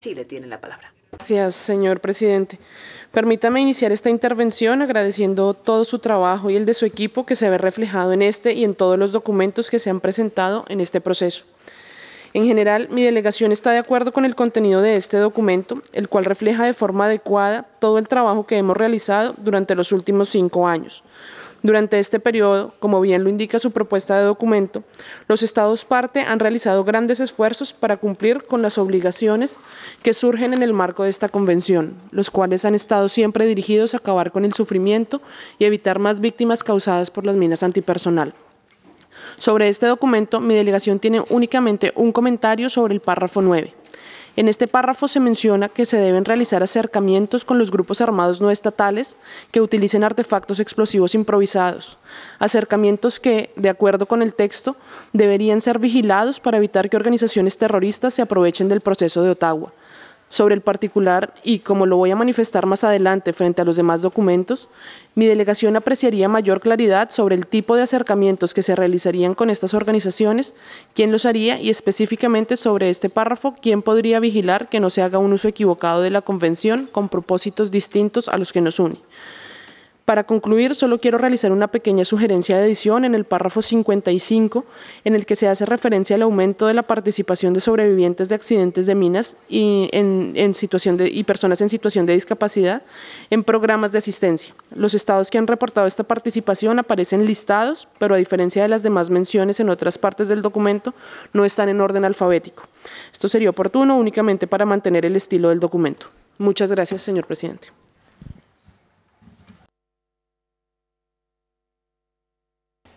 Chile tiene la palabra. Gracias, señor presidente. Permítame iniciar esta intervención agradeciendo todo su trabajo y el de su equipo que se ve reflejado en este y en todos los documentos que se han presentado en este proceso. En general, mi delegación está de acuerdo con el contenido de este documento, el cual refleja de forma adecuada todo el trabajo que hemos realizado durante los últimos 5 años. Durante este periodo, como bien lo indica su propuesta de documento, los Estados parte han realizado grandes esfuerzos para cumplir con las obligaciones que surgen en el marco de esta convención, los cuales han estado siempre dirigidos a acabar con el sufrimiento y evitar más víctimas causadas por las minas antipersonal. Sobre este documento, mi delegación tiene únicamente un comentario sobre el párrafo 9. En este párrafo se menciona que se deben realizar acercamientos con los grupos armados no estatales que utilicen artefactos explosivos improvisados, acercamientos que, de acuerdo con el texto, deberían ser vigilados para evitar que organizaciones terroristas se aprovechen del proceso de Ottawa. Sobre el particular, y como lo voy a manifestar más adelante frente a los demás documentos, mi delegación apreciaría mayor claridad sobre el tipo de acercamientos que se realizarían con estas organizaciones, quién los haría y específicamente sobre este párrafo, quién podría vigilar que no se haga un uso equivocado de la Convención con propósitos distintos a los que nos unen. Para concluir, solo quiero realizar una pequeña sugerencia de edición en el párrafo 55, en el que se hace referencia al aumento de la participación de sobrevivientes de accidentes de minas y personas en situación de discapacidad en programas de asistencia. Los estados que han reportado esta participación aparecen listados, pero a diferencia de las demás menciones en otras partes del documento, no están en orden alfabético. Esto sería oportuno únicamente para mantener el estilo del documento. Muchas gracias, señor presidente.